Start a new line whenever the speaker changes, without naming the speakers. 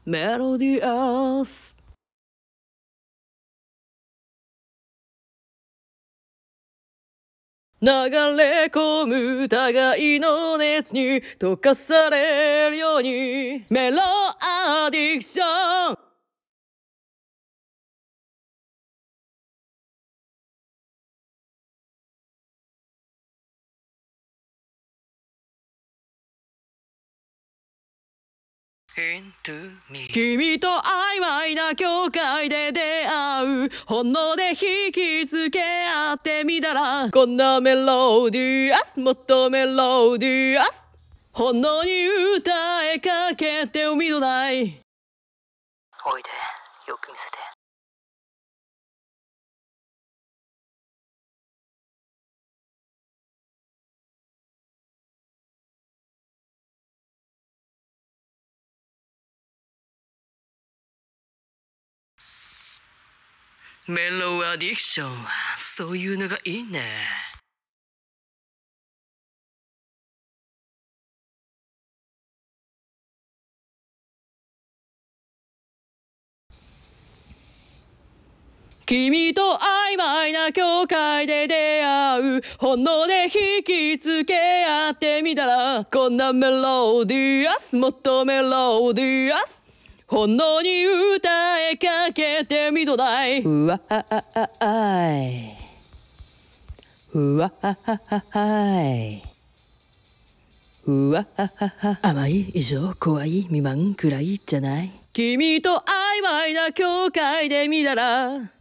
メロディアス。流れ込む互いの熱に溶かされるようにメロディクション。君と曖昧な境界で出会う本能で引きつけ合ってみたらこんなメロディアスもっとメロディアス本能に歌いかけて海のない。
おいでよく見せて。
メロディクション、そういうのがいいね。君と曖昧な境界で出会う本能で引きつけ合ってみたらこんなメロディアスもっとメロディアス本能に歌いかけてみとない。うわああああいうわああああいうわあああ甘い異常怖い未満くらいじゃない。君と曖昧な境界で見たら